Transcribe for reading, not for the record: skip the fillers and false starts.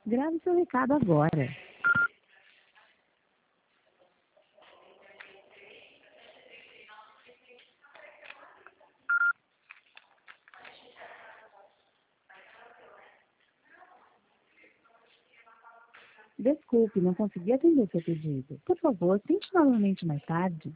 Grave seu recado agora. Desculpe, não consegui atender seu pedido. Por favor, tente novamente mais tarde.